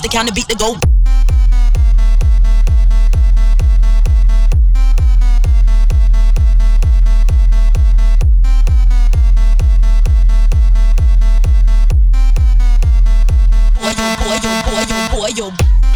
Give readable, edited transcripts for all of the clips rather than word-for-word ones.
the kind of beat to go. Boy, yo.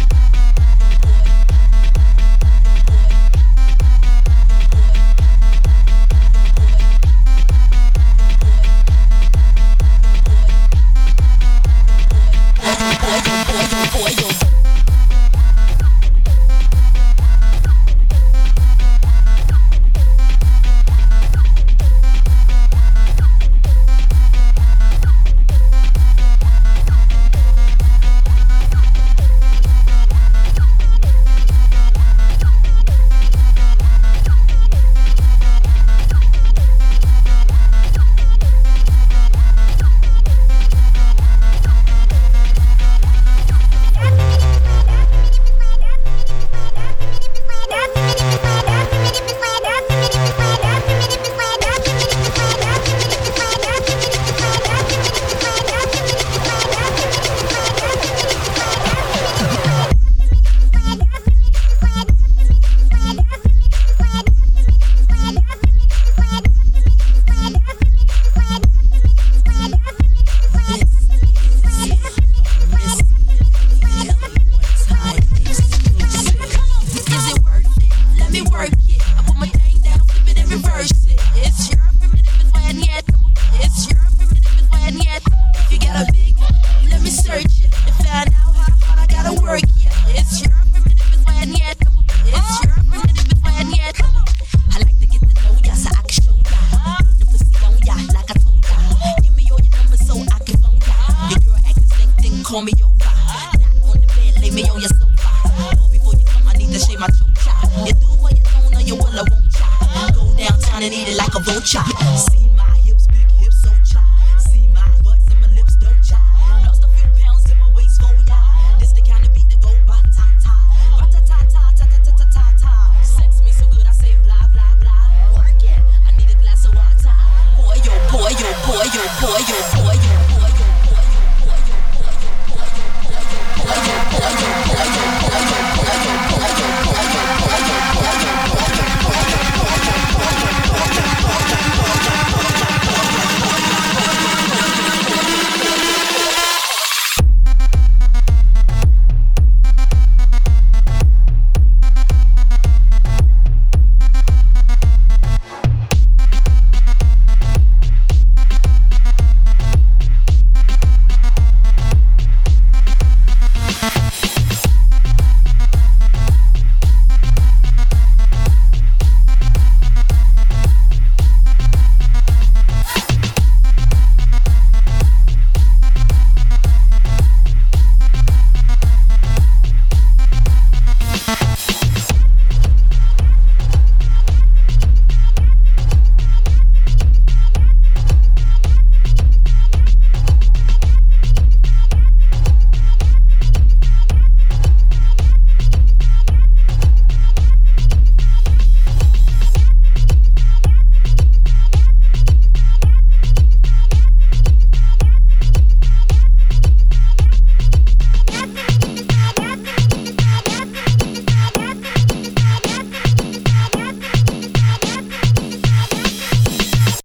Call me over, not on the bed, lay me on your sofa. Before you come, I need to shave my chocha. You do what you don't, or you will, I won't cha. Go downtown and eat it like a vulture. See